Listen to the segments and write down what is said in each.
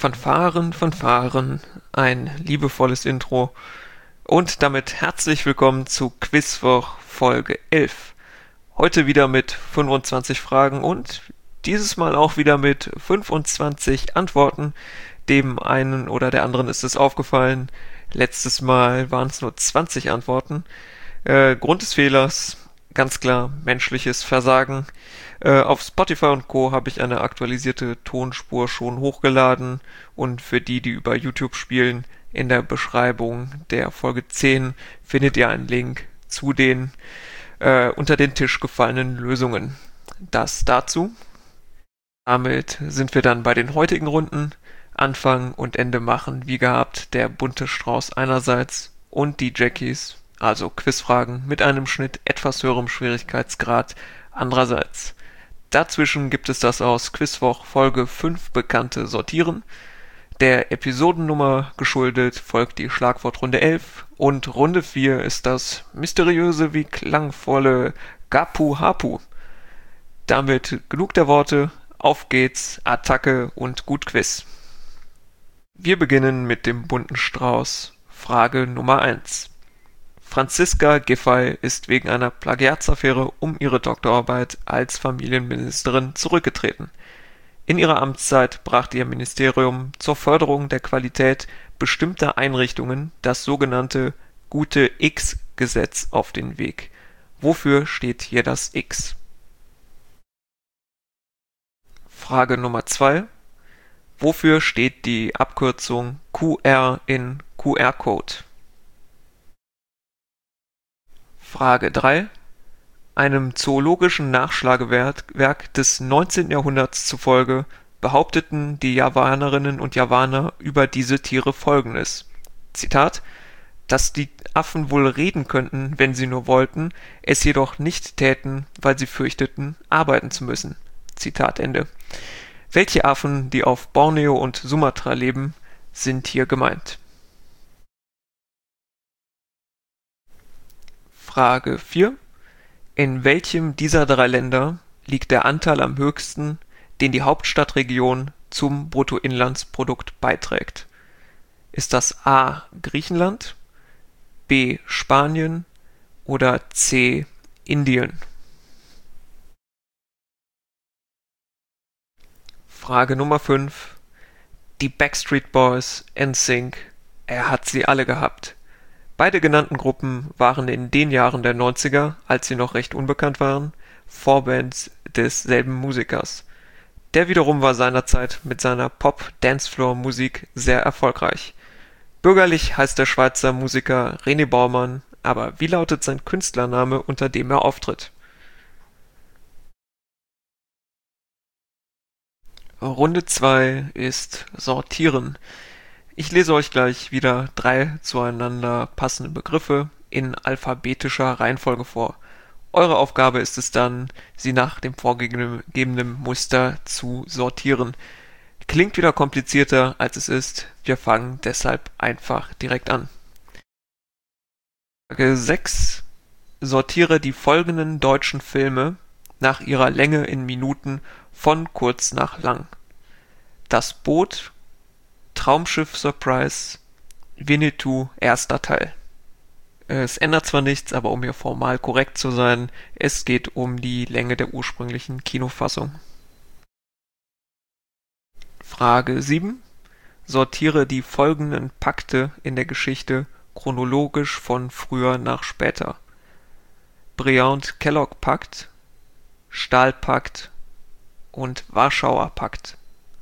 Fanfaren, Fanfaren, ein liebevolles Intro und damit herzlich willkommen zu Quizwoch Folge 11. Heute wieder mit 25 Fragen und dieses Mal auch wieder mit 25 Antworten. Dem einen oder der anderen ist es aufgefallen, letztes Mal waren es nur 20 Antworten. Grund des Fehlers, ganz klar, menschliches Versagen. Auf Spotify und Co. habe ich eine aktualisierte Tonspur schon hochgeladen und für die, die über YouTube spielen, in der Beschreibung der Folge 10 findet ihr einen Link zu den unter den Tisch gefallenen Lösungen. Das dazu. Damit sind wir dann bei den heutigen Runden. Anfang und Ende machen, wie gehabt, der bunte Strauß einerseits und die Jackies, also Quizfragen mit einem Schnitt etwas höherem Schwierigkeitsgrad andererseits. Dazwischen gibt es das aus Quizwoch Folge 5 bekannte Sortieren. Der Episodennummer geschuldet folgt die Schlagwortrunde 11 und Runde 4 ist das mysteriöse wie klangvolle Gapu Hapu. Damit genug der Worte, auf geht's, Attacke und gut Quiz. Wir beginnen mit dem bunten Strauß. Frage Nummer 1. Franziska Giffey ist wegen einer Plagiatsaffäre um ihre Doktorarbeit als Familienministerin zurückgetreten. In ihrer Amtszeit brachte ihr Ministerium zur Förderung der Qualität bestimmter Einrichtungen das sogenannte Gute-X-Gesetz auf den Weg. Wofür steht hier das X? Frage Nummer 2. Wofür steht die Abkürzung QR in QR-Code? Frage 3. Einem zoologischen Nachschlagewerk des 19. Jahrhunderts zufolge behaupteten die Javanerinnen und Javaner über diese Tiere Folgendes: Zitat: dass die Affen wohl reden könnten, wenn sie nur wollten, es jedoch nicht täten, weil sie fürchteten, arbeiten zu müssen. Zitat Ende. Welche Affen, die auf Borneo und Sumatra leben, sind hier gemeint? Frage 4. In welchem dieser drei Länder liegt der Anteil am höchsten, den die Hauptstadtregion zum Bruttoinlandsprodukt beiträgt? Ist das A. Griechenland, B. Spanien oder C. Indien? Frage Nummer 5. Die Backstreet Boys, NSYNC, er hat sie alle gehabt. Beide genannten Gruppen waren in den Jahren der 90er, als sie noch recht unbekannt waren, Vorbands desselben Musikers. Der wiederum war seinerzeit mit seiner Pop-Dancefloor-Musik sehr erfolgreich. Bürgerlich heißt der Schweizer Musiker René Baumann, aber wie lautet sein Künstlername, unter dem er auftritt? Runde 2 ist Sortieren. Ich lese euch gleich wieder 3 zueinander passende Begriffe in alphabetischer Reihenfolge vor. Eure Aufgabe ist es dann, sie nach dem vorgegebenen Muster zu sortieren. Klingt wieder komplizierter, als es ist. Wir fangen deshalb einfach direkt an. Frage 6. Sortiere die folgenden deutschen Filme nach ihrer Länge in Minuten von kurz nach lang: Das Boot, Traumschiff Surprise, Winnetou, erster Teil. Es ändert zwar nichts, aber um hier formal korrekt zu sein, es geht um die Länge der ursprünglichen Kinofassung. Frage 7. Sortiere die folgenden Pakte in der Geschichte chronologisch von früher nach später: Briand-Kellogg-Pakt, Stahlpakt und Warschauer Pakt.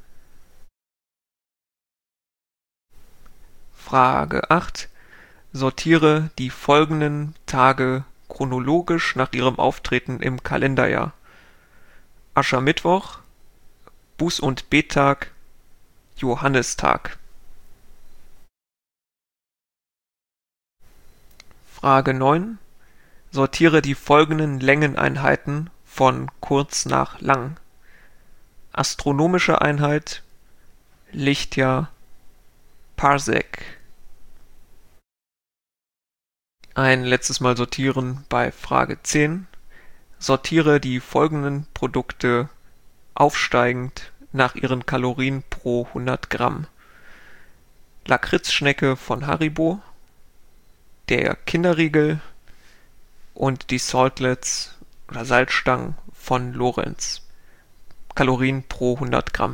Frage 8. Sortiere die folgenden Tage chronologisch nach ihrem Auftreten im Kalenderjahr: Aschermittwoch, Buß- und Bettag, Johannistag. Frage 9. Sortiere die folgenden Längeneinheiten von kurz nach lang: Astronomische Einheit, Lichtjahr, Parsec. Ein letztes Mal sortieren bei Frage 10. Sortiere die folgenden Produkte aufsteigend nach ihren Kalorien pro 100 Gramm. Lakritzschnecke von Haribo, der Kinderriegel und die Saltlets oder Salzstangen von Lorenz. Kalorien pro 100 Gramm.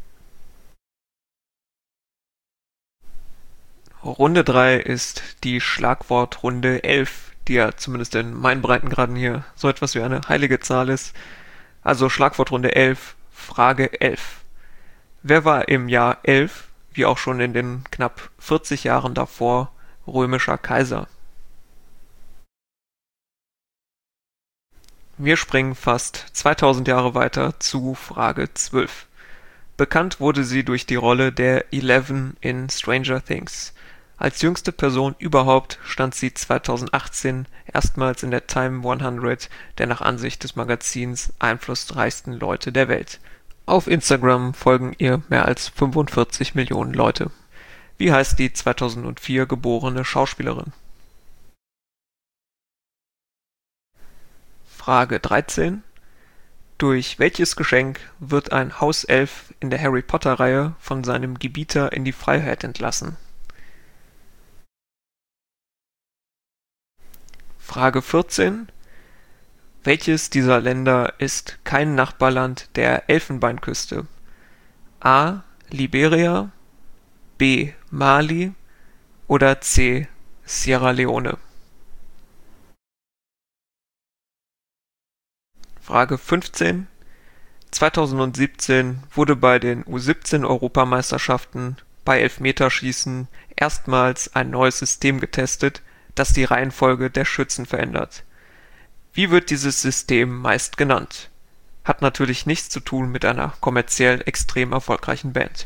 Runde 3 ist die Schlagwortrunde 11, die ja zumindest in meinen Breitengraden hier so etwas wie eine heilige Zahl ist. Also Schlagwortrunde 11, Frage 11. Wer war im Jahr 11, wie auch schon in den knapp 40 Jahren davor, römischer Kaiser? Wir springen fast 2000 Jahre weiter zu Frage 12. Bekannt wurde sie durch die Rolle der Eleven in Stranger Things. Als jüngste Person überhaupt stand sie 2018 erstmals in der Time 100 der nach Ansicht des Magazins einflussreichsten Leute der Welt. Auf Instagram folgen ihr mehr als 45 Millionen Leute. Wie heißt die 2004 geborene Schauspielerin? Frage 13. Durch welches Geschenk wird ein Hauself in der Harry-Potter-Reihe von seinem Gebieter in die Freiheit entlassen? Frage 14. Welches dieser Länder ist kein Nachbarland der Elfenbeinküste? A. Liberia, B. Mali oder C. Sierra Leone? Frage 15. 2017 wurde bei den U17-Europameisterschaften bei Elfmeterschießen erstmals ein neues System getestet, das die Reihenfolge der Schützen verändert. Wie wird dieses System meist genannt? Hat natürlich nichts zu tun mit einer kommerziell extrem erfolgreichen Band.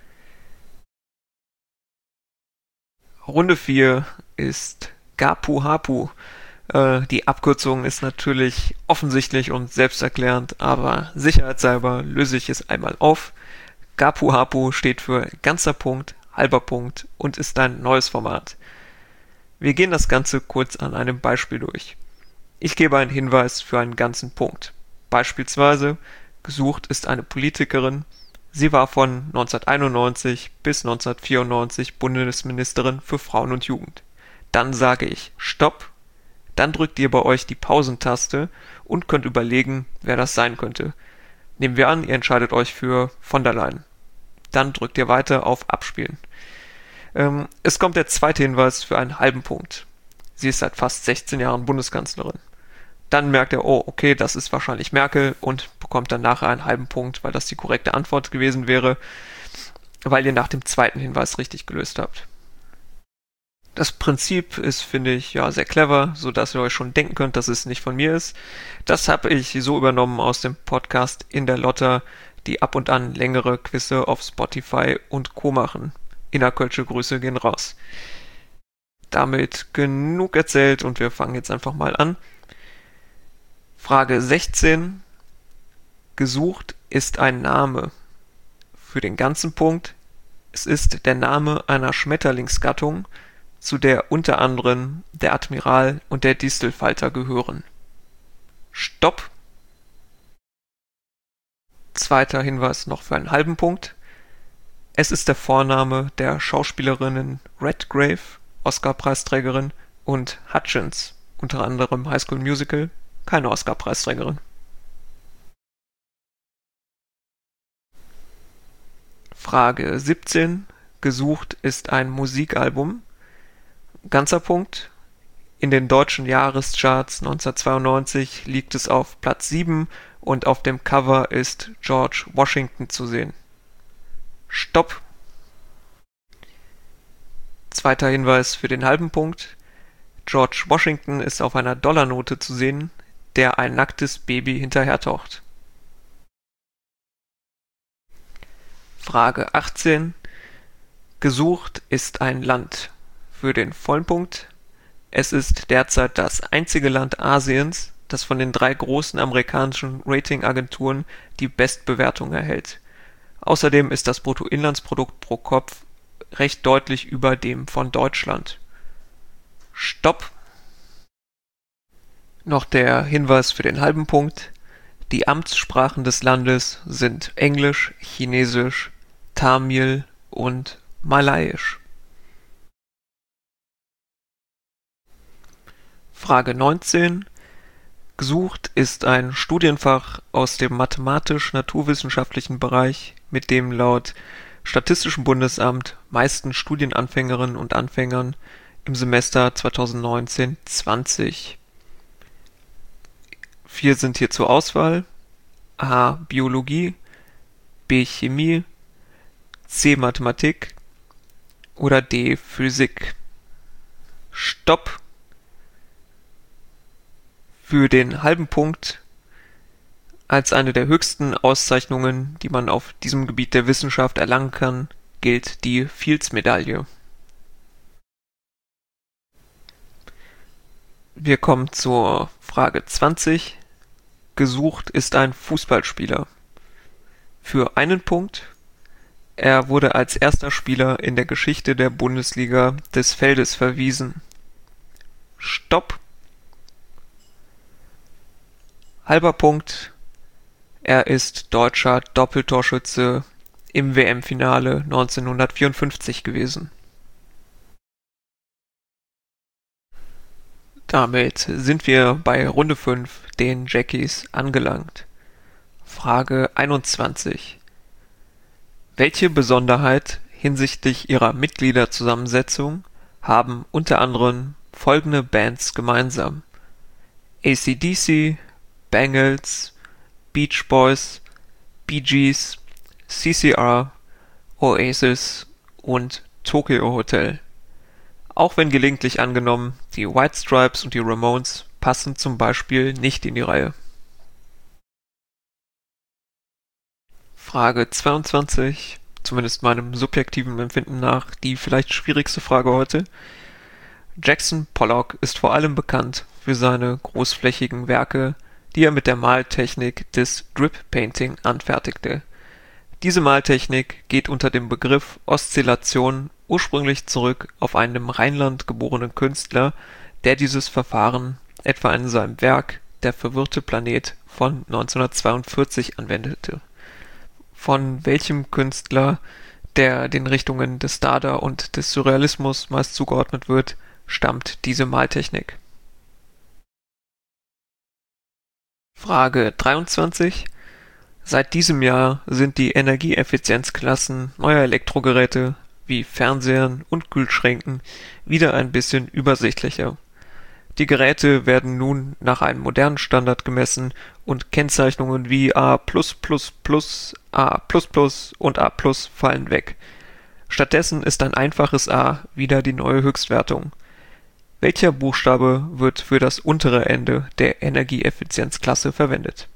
Runde 4 ist Gapu Hapu. Die Abkürzung ist natürlich offensichtlich und selbsterklärend, aber sicherheitshalber löse ich es einmal auf. Gapu Hapu steht für ganzer Punkt, halber Punkt und ist ein neues Format. Wir gehen das Ganze kurz an einem Beispiel durch. Ich gebe einen Hinweis für einen ganzen Punkt. Beispielsweise, gesucht ist eine Politikerin. Sie war von 1991 bis 1994 Bundesministerin für Frauen und Jugend. Dann sage ich Stopp. Dann drückt ihr bei euch die Pausentaste und könnt überlegen, wer das sein könnte. Nehmen wir an, ihr entscheidet euch für von der Leyen. Dann drückt ihr weiter auf Abspielen. Es kommt der zweite Hinweis für einen halben Punkt. Sie ist seit fast 16 Jahren Bundeskanzlerin. Dann merkt er, oh, okay, das ist wahrscheinlich Merkel und bekommt dann nachher einen halben Punkt, weil das die korrekte Antwort gewesen wäre, weil ihr nach dem zweiten Hinweis richtig gelöst habt. Das Prinzip ist, finde ich, ja sehr clever, so dass ihr euch schon denken könnt, dass es nicht von mir ist. Das habe ich so übernommen aus dem Podcast In der Lotta, die ab und an längere Quizze auf Spotify und Co. machen. Innerkölsche Grüße gehen raus. Damit genug erzählt und wir fangen jetzt einfach mal an. Frage 16. Gesucht ist ein Name. Für den ganzen Punkt. Es ist der Name einer Schmetterlingsgattung, zu der unter anderem der Admiral und der Distelfalter gehören. Stopp. Zweiter Hinweis noch für einen halben Punkt. Es ist der Vorname der Schauspielerinnen Redgrave, Oscar-Preisträgerin, und Hutchins, unter anderem High School Musical, keine Oscar-Preisträgerin. Frage 17. Gesucht ist ein Musikalbum. Ganzer Punkt. In den deutschen Jahrescharts 1992 liegt es auf Platz 7 und auf dem Cover ist George Washington zu sehen. Stopp. Zweiter Hinweis für den halben Punkt. George Washington ist auf einer Dollarnote zu sehen, der ein nacktes Baby hinterhertaucht. Frage 18. Gesucht ist ein Land. Für den vollen Punkt. Es ist derzeit das einzige Land Asiens, das von den 3 großen amerikanischen Ratingagenturen die Bestbewertung erhält. Außerdem ist das Bruttoinlandsprodukt pro Kopf recht deutlich über dem von Deutschland. Stopp. Noch der Hinweis für den halben Punkt. Die Amtssprachen des Landes sind Englisch, Chinesisch, Tamil und Malayisch. Frage 19. Gesucht ist ein Studienfach aus dem mathematisch-naturwissenschaftlichen Bereich, mit dem laut Statistischem Bundesamt meisten Studienanfängerinnen und Anfängern im Semester 2019/20. 4 sind hier zur Auswahl: A. Biologie, B. Chemie, C. Mathematik oder D. Physik. Stopp! Für den halben Punkt als eine der höchsten Auszeichnungen, die man auf diesem Gebiet der Wissenschaft erlangen kann, gilt die Fields-Medaille. Wir kommen zur Frage 20. Gesucht ist ein Fußballspieler. Für einen Punkt: Er wurde als erster Spieler in der Geschichte der Bundesliga des Feldes verwiesen. Stopp! Halber Punkt: Er ist deutscher Doppeltorschütze im WM-Finale 1954 gewesen. Damit sind wir bei Runde 5, den Jackies, angelangt. Frage 21. Welche Besonderheit hinsichtlich ihrer Mitgliederzusammensetzung haben unter anderem folgende Bands gemeinsam: AC/DC, Bangles, Beach Boys, Bee Gees, CCR, Oasis und Tokio Hotel? Auch wenn gelegentlich angenommen, die White Stripes und die Ramones passen zum Beispiel nicht in die Reihe. Frage 22, zumindest meinem subjektiven Empfinden nach, die vielleicht schwierigste Frage heute. Jackson Pollock ist vor allem bekannt für seine großflächigen Werke, die er mit der Maltechnik des Drip Painting anfertigte. Diese Maltechnik geht unter dem Begriff Oszillation ursprünglich zurück auf einen im Rheinland geborenen Künstler, der dieses Verfahren etwa in seinem Werk Der verwirrte Planet von 1942 anwendete. Von welchem Künstler, der den Richtungen des Dada und des Surrealismus meist zugeordnet wird, stammt diese Maltechnik? Frage 23. Seit diesem Jahr sind die Energieeffizienzklassen neuer Elektrogeräte wie Fernsehern und Kühlschränken wieder ein bisschen übersichtlicher. Die Geräte werden nun nach einem modernen Standard gemessen und Kennzeichnungen wie A++, A++ und A+ fallen weg. Stattdessen ist ein einfaches A wieder die neue Höchstwertung. Welcher Buchstabe wird für das untere Ende der Energieeffizienzklasse verwendet?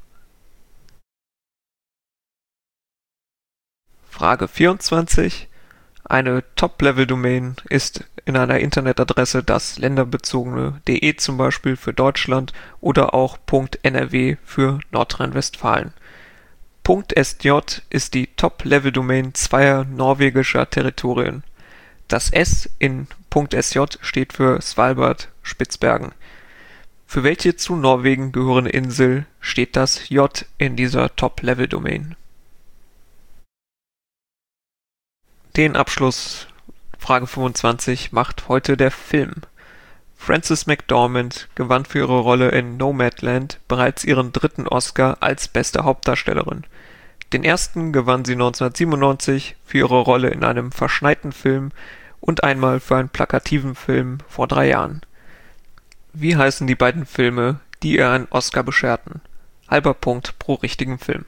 Frage 24. Eine Top-Level-Domain ist in einer Internetadresse das länderbezogene .de zum Beispiel für Deutschland oder auch .nrw für Nordrhein-Westfalen. .sj ist die Top-Level-Domain zweier norwegischer Territorien. Das S in .sj steht für Svalbard, Spitzbergen. Für welche zu Norwegen gehörende Insel steht das J in dieser Top-Level-Domain? Den Abschluss, Frage 25, macht heute der Film. Frances McDormand gewann für ihre Rolle in Nomadland bereits ihren 3. Oscar als beste Hauptdarstellerin. Den ersten gewann sie 1997 für ihre Rolle in einem verschneiten Film und einmal für einen plakativen Film vor 3 Jahren. Wie heißen die beiden Filme, die ihr einen Oscar bescherten? Halber Punkt pro richtigen Film.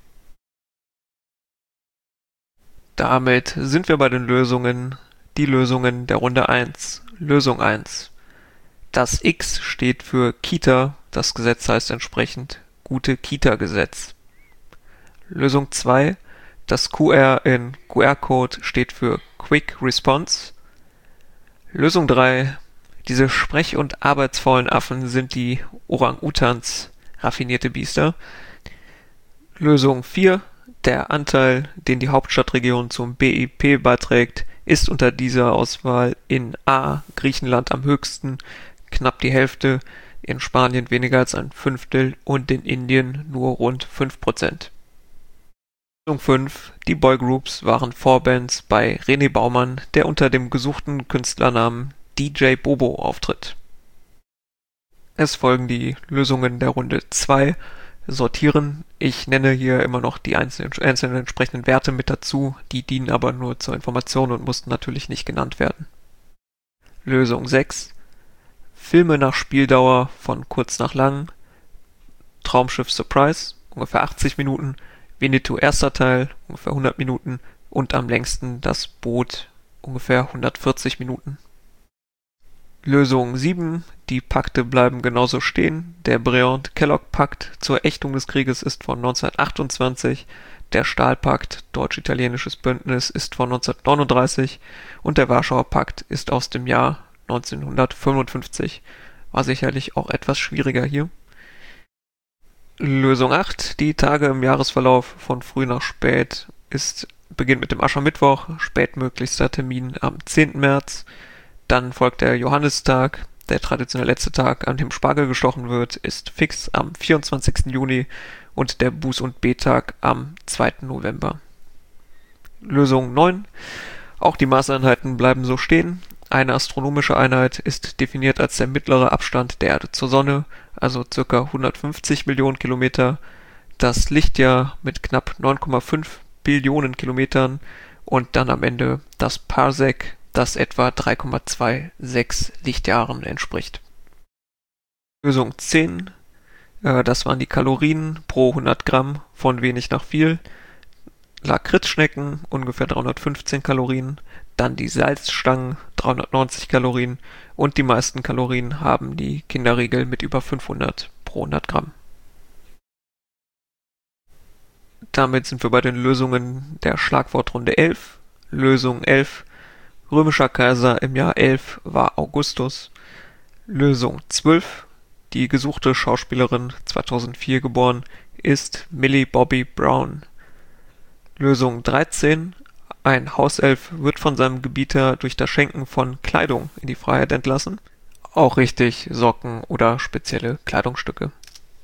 Damit sind wir bei den Lösungen. Die Lösungen der Runde 1. Lösung 1. Das X steht für Kita, das Gesetz heißt entsprechend Gute-Kita-Gesetz. Lösung 2. Das QR in QR-Code steht für Quick Response. Lösung 3. Diese sprech- und arbeitsfaulen Affen sind die Orang-Utans, raffinierte Biester. Lösung 4. Der Anteil, den die Hauptstadtregion zum BIP beiträgt, ist unter dieser Auswahl in A. Griechenland am höchsten, knapp die Hälfte, in Spanien weniger als ein Fünftel und in Indien nur rund 5%. Lösung 5. Die Boygroups waren Vorbands bei René Baumann, der unter dem gesuchten Künstlernamen DJ Bobo auftritt. Es folgen die Lösungen der Runde 2. Sortieren. Ich nenne hier immer noch die einzelnen entsprechenden Werte mit dazu, die dienen aber nur zur Information und mussten natürlich nicht genannt werden. Lösung 6. Filme nach Spieldauer von kurz nach lang. Traumschiff Surprise, ungefähr 80 Minuten. Winnetou erster Teil, ungefähr 100 Minuten. Und am längsten das Boot, ungefähr 140 Minuten. Lösung 7. Die Pakte bleiben genauso stehen. Der Briand-Kellogg-Pakt zur Ächtung des Krieges ist von 1928. Der Stahlpakt, deutsch-italienisches Bündnis, ist von 1939 und der Warschauer Pakt ist aus dem Jahr 1955. War sicherlich auch etwas schwieriger hier. Lösung 8. Die Tage im Jahresverlauf von früh nach spät beginnt mit dem Aschermittwoch, spätmöglichster Termin am 10. März. Dann folgt der Johannistag, der traditionell letzte Tag, an dem Spargel gestochen wird, ist fix am 24. Juni und der Buß- und B-Tag am 2. November. Lösung 9. Auch die Maßeinheiten bleiben so stehen. Eine astronomische Einheit ist definiert als der mittlere Abstand der Erde zur Sonne, also ca. 150 Millionen Kilometer, das Lichtjahr mit knapp 9,5 Billionen Kilometern und dann am Ende das Parsec, das etwa 3,26 Lichtjahren entspricht. Lösung 10. Das waren die Kalorien pro 100 Gramm von wenig nach viel. Lakritzschnecken ungefähr 315 Kalorien. Dann die Salzstangen 390 Kalorien. Und die meisten Kalorien haben die Kinderriegel mit über 500 pro 100 Gramm. Damit sind wir bei den Lösungen der Schlagwortrunde 11. Lösung 11. Römischer Kaiser im Jahr 11 war Augustus. Lösung 12. Die gesuchte Schauspielerin, 2004 geboren, ist Millie Bobby Brown. Lösung 13. Ein Hauself wird von seinem Gebieter durch das Schenken von Kleidung in die Freiheit entlassen. Auch richtig, Socken oder spezielle Kleidungsstücke.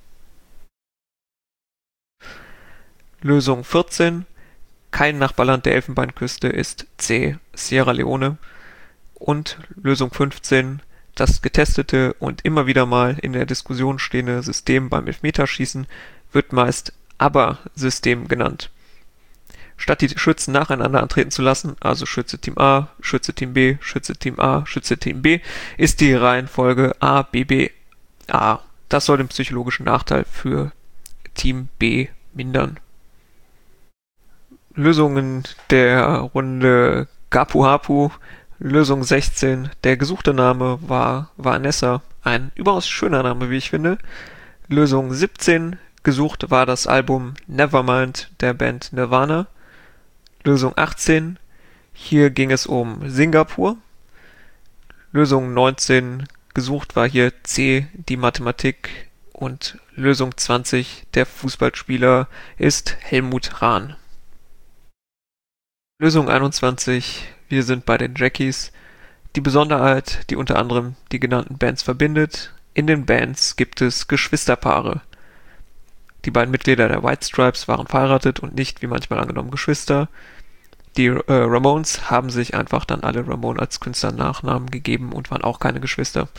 Lösung 14. Kein Nachbarland der Elfenbeinküste ist C. Sierra Leone. Und Lösung 15. Das getestete und immer wieder mal in der Diskussion stehende System beim Elfmeterschießen wird meist ABBA-System genannt. Statt die Schützen nacheinander antreten zu lassen, also Schütze Team A, Schütze Team B, Schütze Team A, Schütze Team B, ist die Reihenfolge A, B, B, A. Das soll den psychologischen Nachteil für Team B mindern. Lösungen der Runde Gapu Hapu. Lösung 16. Der gesuchte Name war Vanessa. Ein überaus schöner Name, wie ich finde. Lösung 17. Gesucht war das Album Nevermind der Band Nirvana. Lösung 18. Hier ging es um Singapur. Lösung 19. Gesucht war hier C, die Mathematik. Und Lösung 20. Der Fußballspieler ist Helmut Rahn. Lösung 21. Wir sind bei den Jackies. Die Besonderheit, die unter anderem die genannten Bands verbindet. In den Bands gibt es Geschwisterpaare. Die beiden Mitglieder der White Stripes waren verheiratet und nicht, wie manchmal angenommen, Geschwister. Die Ramones haben sich einfach dann alle Ramone als Künstlernachnamen gegeben und waren auch keine Geschwister.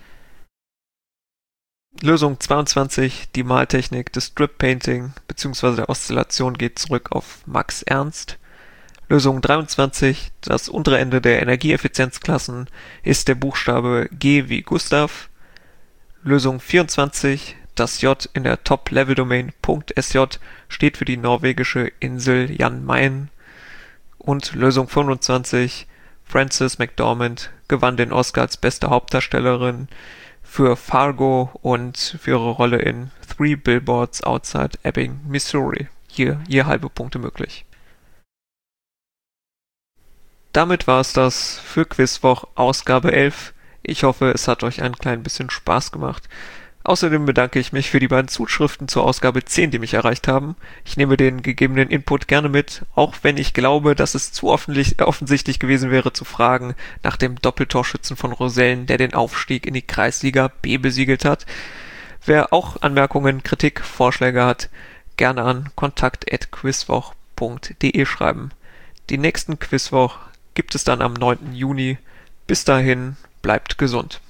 Lösung 22. Die Maltechnik des Strip Painting bzw. der Oszillation geht zurück auf Max Ernst. Lösung 23. Das untere Ende der Energieeffizienzklassen ist der Buchstabe G wie Gustav. Lösung 24. Das J in der Top-Level-Domain .sj steht für die norwegische Insel Jan Mayen. Und Lösung 25. Frances McDormand gewann den Oscar als beste Hauptdarstellerin für Fargo und für ihre Rolle in Three Billboards Outside Ebbing, Missouri. Hier halbe Punkte möglich. Damit war es das für Quizwoch Ausgabe 11. Ich hoffe, es hat euch ein klein bisschen Spaß gemacht. Außerdem bedanke ich mich für die beiden Zuschriften zur Ausgabe 10, die mich erreicht haben. Ich nehme den gegebenen Input gerne mit, auch wenn ich glaube, dass es zu offensichtlich gewesen wäre zu fragen nach dem Doppeltorschützen von Rosellen, der den Aufstieg in die Kreisliga B besiegelt hat. Wer auch Anmerkungen, Kritik, Vorschläge hat, gerne an kontakt@quizwoch.de schreiben. Die nächsten Quizwoch gibt es dann am 9. Juni. Bis dahin, bleibt gesund.